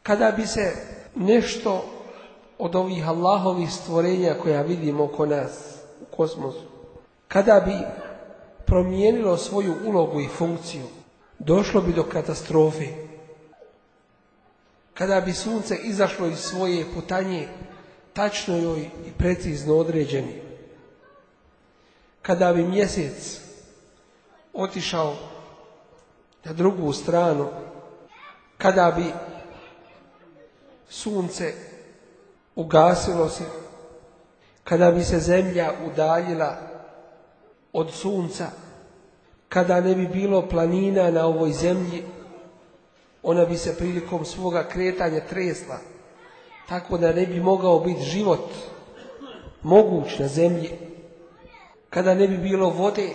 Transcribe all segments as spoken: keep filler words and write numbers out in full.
Kada bi se nešto od ovih Allahovih stvorenja koja vidimo oko nas u kosmosu, kada bi promijenilo svoju ulogu i funkciju, došlo bi do katastrofe. Kada bi sunce izašlo iz svoje putanje, tačno joj i precizno određeni, kada bi mjesec otišao na drugu stranu, kada bi sunce ugasilo se, kada bi se zemlja udaljila od sunca, kada ne bi bilo planina na ovoj zemlji, ona bi se prilikom svoga kretanja tresla, tako da ne bi mogao biti život moguć na zemlji, kada ne bi bilo vode,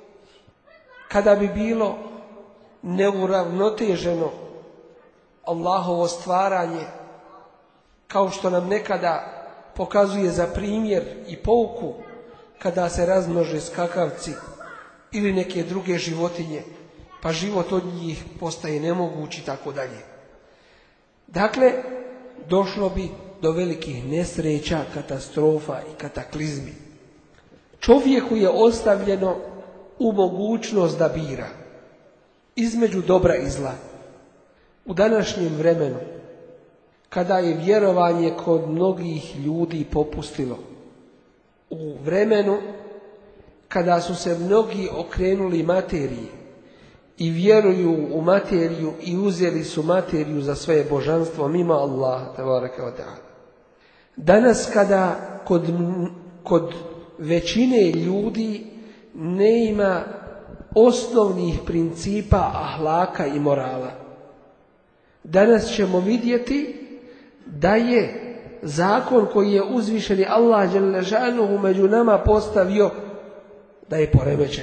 kada bi bilo neuravnoteženo Allahovo stvaranje, kao što nam nekada pokazuje za primjer i pouku kada se razmnože skakavci ili neke druge životinje, pa život od njih postaje nemoguć i tako dalje. Dakle, došlo bi do velikih nesreća, katastrofa i kataklizmi. Čovjeku je ostavljeno u mogućnost da bira između dobra i zla. U današnjem vremenu, kada je vjerovanje kod mnogih ljudi popustilo, u vremenu kada su se mnogi okrenuli materiji i vjeruju u materiju i uzeli su materiju za svoje božanstvo mimo Allaha tebareke ve taala. Danas kada kod, kod većine ljudi ne ima osnovnih principa ahlaka i morala, danas ćemo vidjeti da je zakon koji je uzvišeni Allah dželle šanuhu među nama postavio da je poremećen.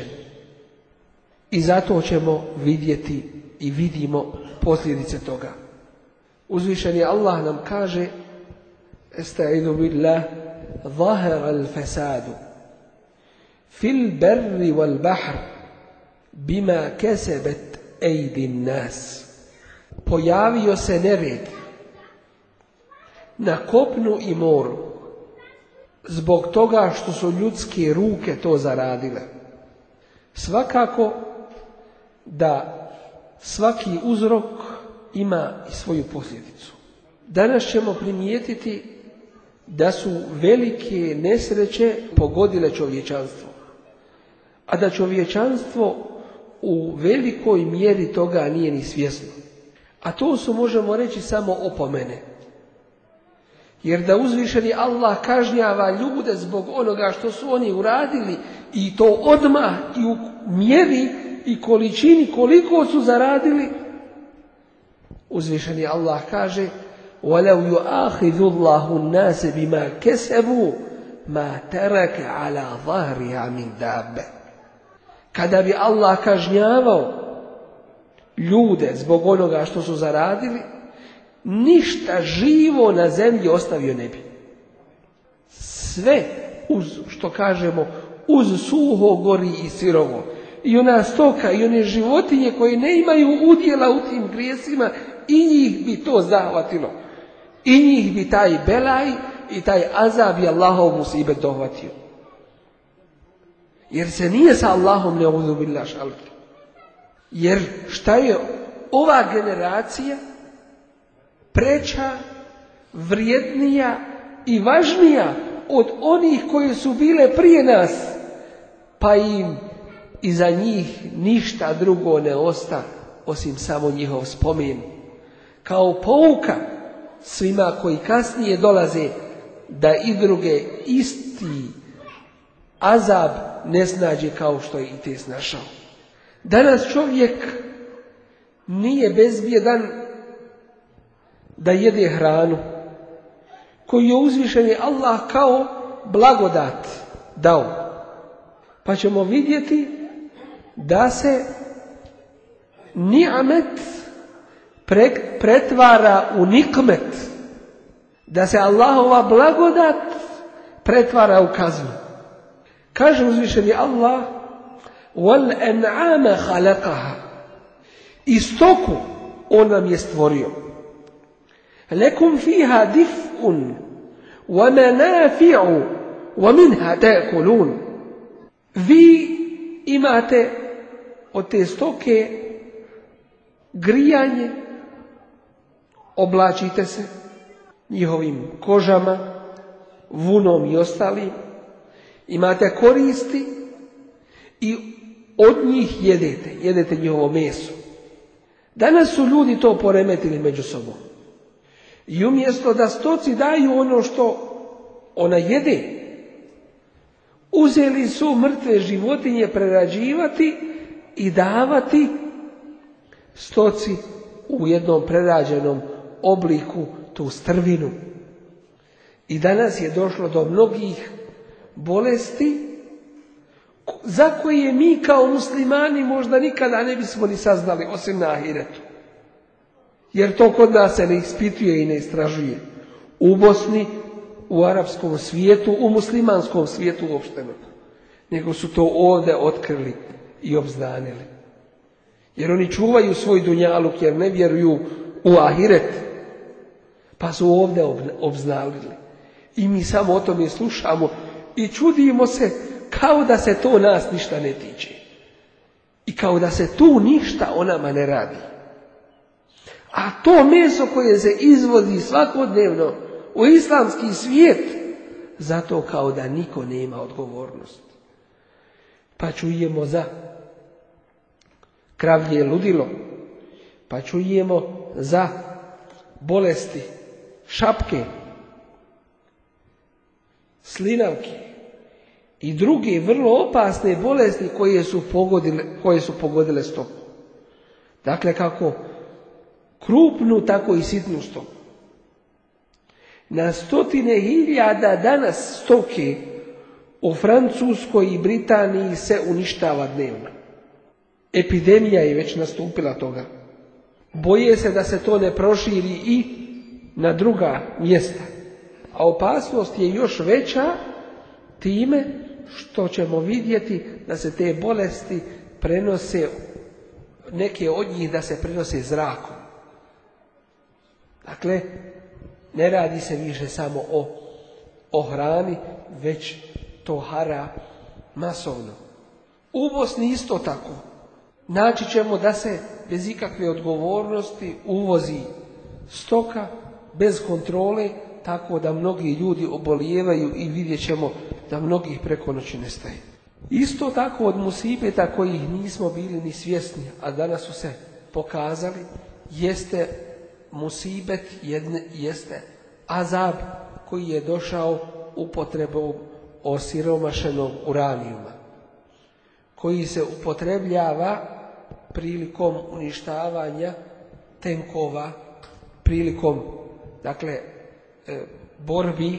I zato ćemo vidjeti i vidimo posljedice toga. Uzvišeni Allah nam kaže: Estaizu billah, zahara al-fasadu fil barri wal bahr bima kasabat aydin nas. Pojavio se nered na kopnu i moru zbog toga što su ljudske ruke to zaradile. Svakako da svaki uzrok ima i svoju posljedicu. Danas ćemo primijetiti da su velike nesreće pogodile čovječanstvo, a da čovječanstvo u velikoj mjeri toga nije ni svjesno. A to su, možemo reći, samo opomene. Jer da uzvišeni Allah kažnjava ljude zbog onoga što su oni uradili, i to odmah i u mjeri i količini koliko su zaradili, uzvišeni Allah kaže: وَلَوْ يُؤَاخِذُ اللَّهُ النَّاسَ بِمَا كَسَبُوا مَا تَرَكَ عَلَى ظَهْرِهَا مِنْ دَابَّةٍ. Kada bi Allah kažnjavao ljude zbog onoga što su zaradili, ništa živo na zemlji ostavio ne bi. Sve uz, što kažemo, uz suho gori i sirovo. I ona stoka i one životinje koje ne imaju udjela u tim grijesima, i njih bi to zahvatilo. I njih bi taj belaj i taj azab i Allahov musibet dohvatio. Jer se nije sa Allahom ne'udhu billah šaliti. Jer šta je ova generacija preča, vrijednija i važnija od onih koji su bile prije nas, pa im iza njih ništa drugo ne osta osim samo njihov spomen, kao pouka svima koji kasnije dolaze, da i druge isti azab ne snađe kao što je i te snašao. Danas čovjek nije bezbjedan da jede hranu koju je uzvišeni Allah kao blagodat dao. Pa ćemo vidjeti da se ni'met pretvara u nikmet, da se Allahova blagodat pretvara u kaznu. Kaže uzvišeni Allah: wal an'ama khalaqaha, i stoku on nam je stvorio. Lekum fiha dif'un wa manafi'u wa minha ta'kulun. Vi imate od te stoke grijanje, oblačite se njihovim kožama, vunom i ostalim, imate koristi i od njih jedete, jedete njihovo meso. Danas su ljudi to poremetili među sobom. I umjesto da stoci daju ono što ona jede, uzeli su mrtve životinje prerađivati i davati stoci u jednom prerađenom obliku, tu strvinu. I danas je došlo do mnogih bolesti za koje mi kao muslimani možda nikada ne bismo ni saznali, osim na ahiretu. Jer to kod nas se ne ispituje i ne istražuje. U Bosni, u arapskom svijetu, u muslimanskom svijetu uopšteno. Nego su to ovdje otkrili i obznanili. Jer oni čuvaju svoj dunjaluk jer ne vjeruju u ahiret. Pa su ovdje obznalili. I mi samo o tome slušamo i čudimo se kao da se to nas ništa ne tiče. I kao da se tu ništa o nama ne radi. A to meso koje se izvozi svakodnevno u islamski svijet, zato kao da niko nema odgovornost. Pa čujemo za kravlje ludilo, pa čujemo za bolesti šapke, slinavke i druge vrlo opasne bolesti koje su pogodile, koje su pogodile stoku. Dakle, kako krupnu, tako i sitnu stoku. Na stotine hiljada danas stoke u Francuskoj i Britaniji se uništava dnevno. Epidemija je već nastupila toga. Boje se da se to ne proširi i na druga mjesta. A opasnost je još veća time što ćemo vidjeti da se te bolesti prenose, neke od njih da se prenose zrakom. Dakle, ne radi se više samo o, o hrani, već to hara masovno. U Bosni isto tako. Naći ćemo da se bez ikakve odgovornosti uvozi stoka, bez kontrole, tako da mnogi ljudi obolijevaju i vidjet ćemo da mnogih preko noći nestaje. Isto tako od musibeta kojih nismo bili ni svjesni, a danas su se pokazali, jeste musibet, jedne, jeste azab koji je došao upotrebom osiromašenog uranijuma, koji se upotrebljava prilikom uništavanja tenkova, prilikom, dakle, borbi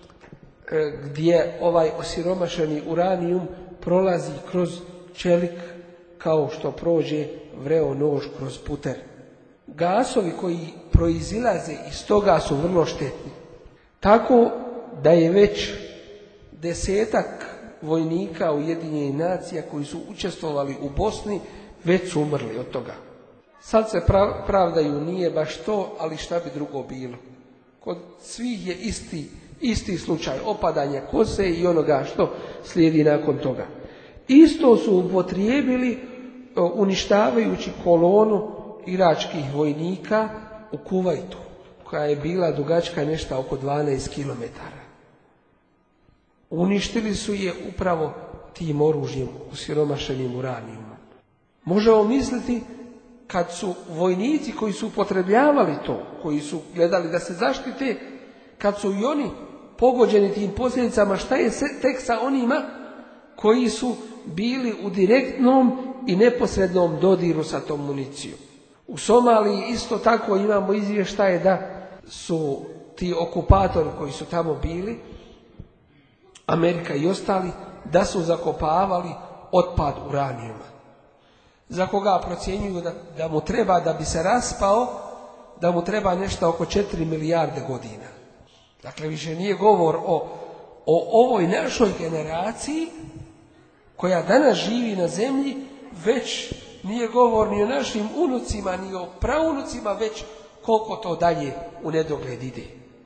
gdje ovaj osiromašeni uranijum prolazi kroz čelik kao što prođe vreo nož kroz puter. Gasovi koji proizilaze iz toga su vrlo štetni. Tako da je već desetak vojnika Ujedinjenih nacija koji su učestvovali u Bosni već su umrli od toga. Sad se pravdaju, nije baš to, ali šta bi drugo bilo. Kod svih je isti, isti slučaj opadanja kose i onoga što slijedi nakon toga. Isto su upotrijebili uništavajući kolonu iračkih vojnika u Kuvajtu, koja je bila dugačka nešto oko dvanaest kilometara. Uništili su je upravo tim oružjem, osiromašenim uranijumom. Možemo misliti kad su vojnici koji su upotrebljavali to, koji su gledali da se zaštite, kad su i oni pogođeni tim posljedicama, šta je tek sa onima koji su bili u direktnom i neposrednom dodiru sa tom municijom. U Somaliji isto tako imamo izvještaje da su ti okupatori koji su tamo bili, Amerika i ostali, da su zakopavali otpad uranijuma, za koga procjenjuju da, da mu treba, da bi se raspao, da mu treba nešto oko četiri milijarde godina. Dakle, više nije govor o, o ovoj našoj generaciji koja danas živi na zemlji, već nije govor ni o našim unucima, ni o praunucima, već koliko to dalje u nedogled ide.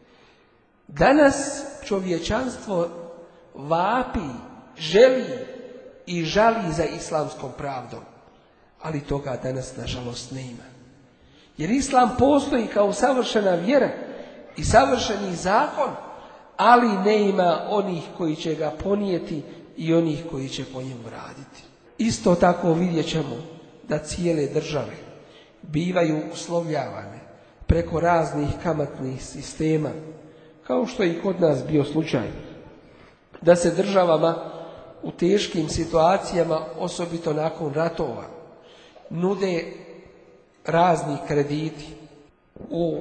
Danas čovječanstvo vapi, želi i žali za islamskom pravdom, ali toga danas nažalost ne ima. Jer islam postoji kao savršena vjera i savršeni zakon, ali ne ima onih koji će ga ponijeti i onih koji će po njemu raditi. Isto tako vidjet ćemo da cijele države bivaju uslovljavane preko raznih kamatnih sistema, kao što je i kod nas bio slučaj, da se državama u teškim situacijama, osobito nakon ratova, nude razni krediti, u,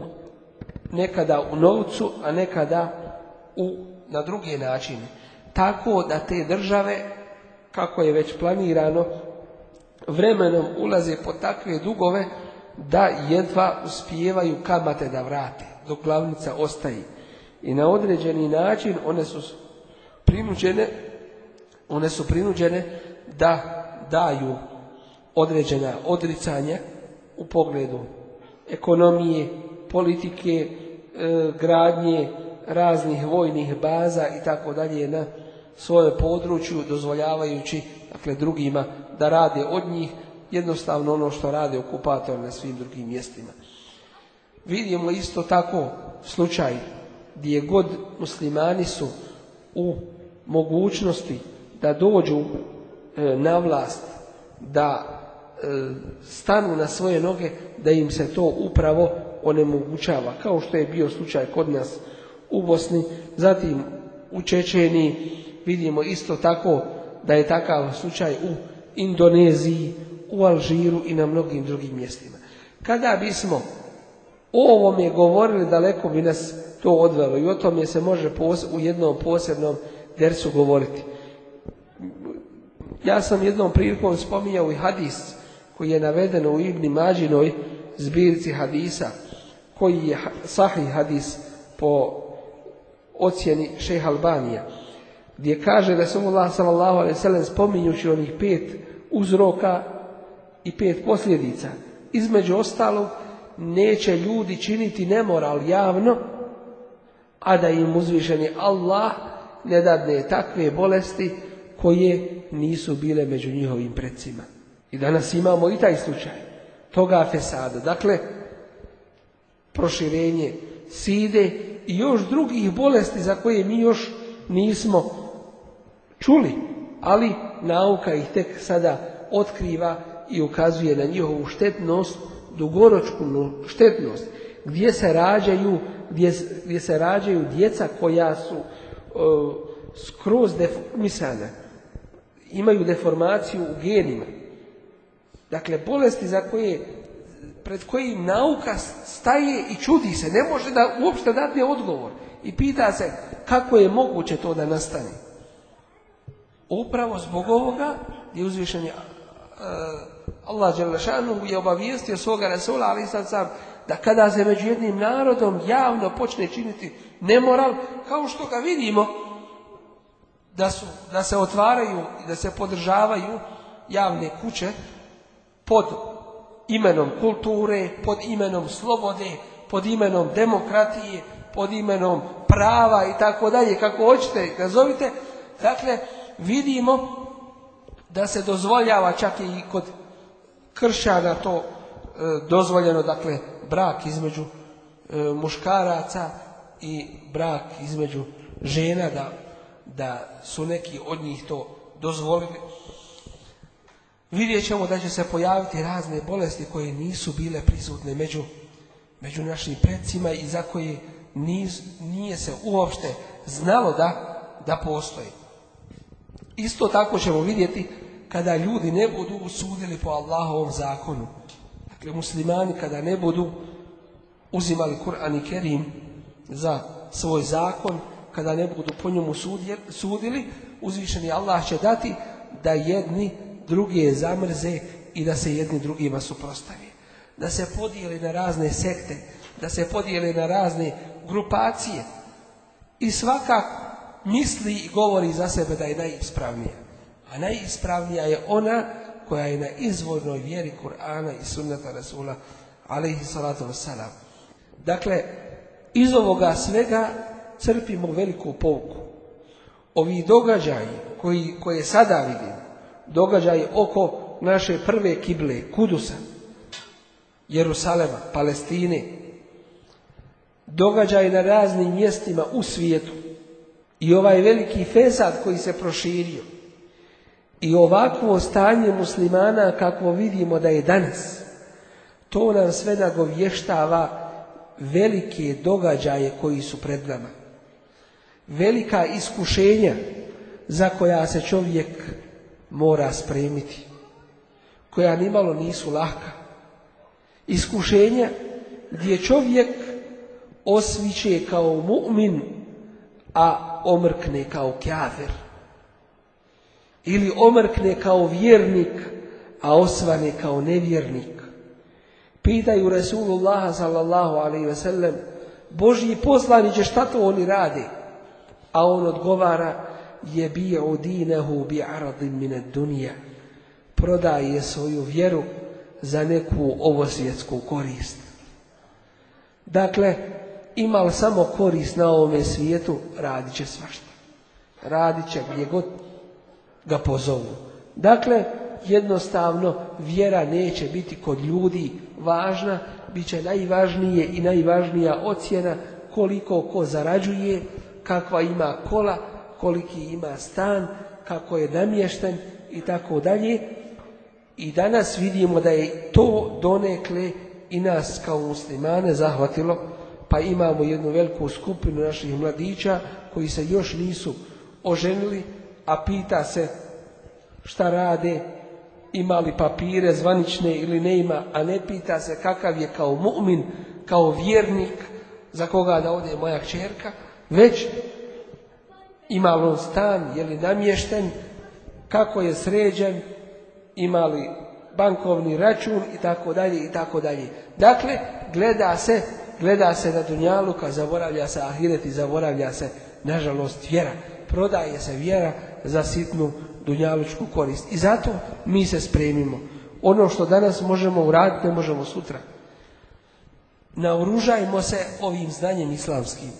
nekada u novcu, a nekada u, na druge načine. Tako da te države, kako je već planirano, vremenom ulaze pod takve dugove da jedva uspijevaju kamate da vrate, dok glavnica ostaje. I na određeni način one su prinuđene, one su prinuđene da daju određena odricanja u pogledu ekonomije, politike, e, gradnje raznih vojnih baza i tako dalje na svoje području, dozvoljavajući dakle drugima da rade od njih jednostavno ono što rade okupator na svim drugim mjestima. Vidimo isto tako slučaj gdje god muslimani su u mogućnosti da dođu e, na vlast, da e, stanu na svoje noge, da im se to upravo onemogućava, kao što je bio slučaj kod nas u Bosni, zatim u Čečeniji. Vidimo isto tako da je takav slučaj u Indoneziji, u Alžiru i na mnogim drugim mjestima. Kada bismo o ovome govorili, daleko bi nas to odvelo i o tome se može u jednom posebnom dersu govoriti. Ja sam jednom prilikom spominjao i hadis koji je naveden u Ibn Mađinoj zbirci hadisa, koji je sahih hadis po ocjeni šejha Albanija, gdje kaže Resulullah sallallahu alejhi ve sellem spominjući onih pet uzroka i pet posljedica. Između ostalog, neće ljudi činiti nemoral javno, a da im uzvišeni Allah ne dadne takve bolesti koje nisu bile među njihovim predsima. I danas imamo i taj slučaj toga fesada. Dakle, proširenje side i još drugih bolesti za koje mi još nismo čuli, ali nauka ih tek sada otkriva i ukazuje na njihovu štetnost, dugoročnu štetnost, gdje se rađaju, gdje, gdje se rađaju djeca koja su uh, skroz deformisana, imaju deformaciju u genima. Dakle, bolesti za koje, pred kojim nauka staje i čudi se, ne može da uopšte dati odgovor i pita se kako je moguće to da nastane. Upravo zbog ovoga je uzvišen uh, Allah dželle šanuhu je obavijestio svoga Rasula alejhi selam da kada se među jednim narodom javno počne činiti nemoral, kao što ga vidimo da, su, da se otvaraju i da se podržavaju javne kuće pod imenom kulture, pod imenom slobode, pod imenom demokratije, pod imenom prava i tako dalje, kako hoćete nazovite. Dakle, vidimo da se dozvoljava čak i kod kršćana to e, dozvoljeno, dakle, brak između e, muškaraca i brak između žena, da, da su neki od njih to dozvolili. Vidjet ćemo da će se pojaviti razne bolesti koje nisu bile prisutne među, među našim predsima i za koje niz, nije se uopšte znalo da, da postoji. Isto tako ćemo vidjeti kada ljudi ne budu sudili po Allahovom zakonu. Dakle, muslimani kada ne budu uzimali Kur'an i Kerim za svoj zakon, kada ne budu po njemu sudili, uzvišeni Allah će dati da jedni druge zamrze i da se jedni drugima suprotstave. Da se podijeli na razne sekte, da se podijeli na razne grupacije i svaka misli i govori za sebe da je najispravnija. A najispravnija je ona koja je na izvornoj vjeri Kur'ana i sunnata Rasula alejhi salatu vesselam. Dakle, iz ovoga svega crpimo veliku pouku. Ovi događaji koji, koje sada vidimo, događaji oko naše prve kible, Kudusa, Jerusalema, Palestine, događaji na raznim mjestima u svijetu i ovaj veliki fesad koji se proširio i ovakvo stanje muslimana kakvo vidimo da je danas, to nam sve nagovještava velike događaje koji su pred nama. Velika iskušenja za koja se čovjek mora spremiti, koja nimalo nisu laka. Iskušenja gdje čovjek osviće kao mu'min, a omrkne kao kafir. Ili omrkne kao vjernik, a osvane kao nevjernik. Pitaju Resulullah sallallahu alaihi ve sellem, Božji poslaniče, šta to oni rade? A on odgovara, jebi'u dinehu bi'aradin min ad-dunya. Prodaje svoju vjeru za neku ovosvjetsku korist. Dakle, ima li samo korist na ovome svijetu, radit će svašta. Radit će gdje god ga pozovu. Dakle, jednostavno vjera neće biti kod ljudi važna, bit će najvažnije i najvažnija ocjena koliko ko zarađuje, kakva ima kola, koliki ima stan, kako je namješten i tako dalje. I danas vidimo da je to donekle i nas kao muslimane zahvatilo, pa imamo jednu veliku skupinu naših mladića koji se još nisu oženili, a pita se šta rade, ima li papire zvanične ili ne ima, a ne pita se kakav je kao mu'min, kao vjernik, za koga da ode moja kćerka, već ima li on stan, je li namješten, kako je sređen, ima li bankovni račun i tako dalje i tako dalje. Dakle, gleda se, gleda se na dunjaluka, zaboravlja se ahiret i zaboravlja se, nažalost, vjera. Prodaje se vjera za sitnu dunjalučku korist. I zato mi se spremimo. Ono što danas možemo uraditi, ne možemo sutra. Naoružajmo se ovim znanjem islamskim.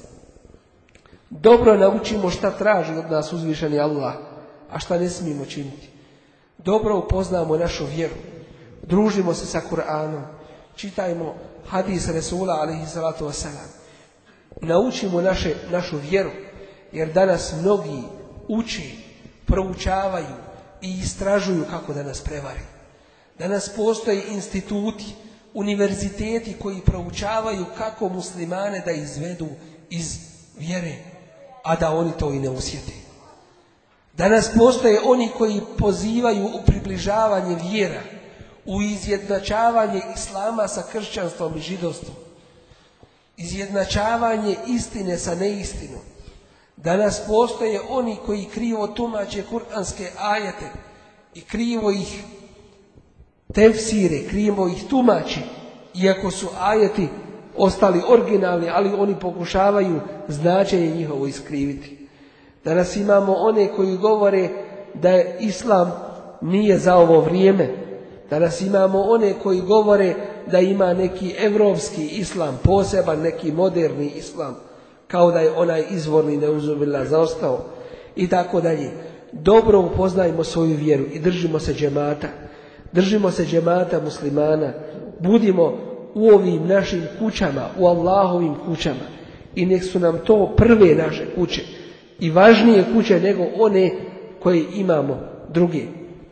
Dobro naučimo šta traži od nas uzvišeni Allah, a šta ne smijemo činiti. Dobro upoznamo našu vjeru. Družimo se sa Kur'anom. Čitajmo hadis Resula alaihi salatu wasalam. Naučimo naše, našu vjeru. Jer danas mnogi uči, proučavaju i istražuju kako da nas prevari. Danas postoje instituti, univerziteti koji proučavaju kako muslimane da izvedu iz vjere, a da oni to i ne osjete. Danas postoje oni koji pozivaju u približavanje vjera, u izjednačavanje islama sa kršćanstvom i židovstvom, izjednačavanje istine sa neistinom. Danas postoje oni koji krivo tumače kuranske ajete i krivo ih tefsire, krivo ih tumači, iako su ajeti ostali originalni, ali oni pokušavaju značenje njihovo iskriviti. Danas imamo one koji govore da je islam nije za ovo vrijeme. Danas imamo one koji govore da ima neki evropski islam, poseban neki moderni islam, kao da je onaj izvorni neuzubila zaostao i tako dalje. Dobro upoznajmo svoju vjeru i držimo se džemata. Držimo se džemata muslimana. Budimo u ovim našim kućama, u Allahovim kućama. I nek su nam to prve naše kuće i važnije kuće nego one koje imamo druge.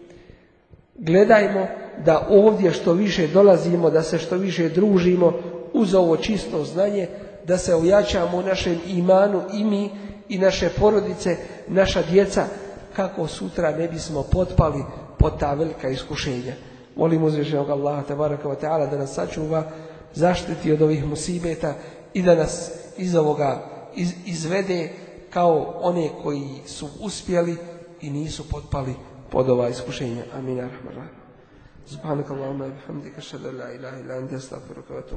Gledajmo da ovdje što više dolazimo, da se što više družimo uz ovo čisto znanje, da se ojačamo u našem imanu i mi i naše porodice, naša djeca, kako sutra ne bismo potpali pod ta velika iskušenja. Molim uzvišenog Allaha tebaraka ve taala da nas sačuva, zaštiti od ovih musibeta i da nas iz ovoga iz, izvede kao one koji su uspjeli i nisu potpali pod ova iskušenja. Amin. Subhanakallahumma wa bihamdika ashhadu an la ilaha illa anta astaghfiruka wa atubu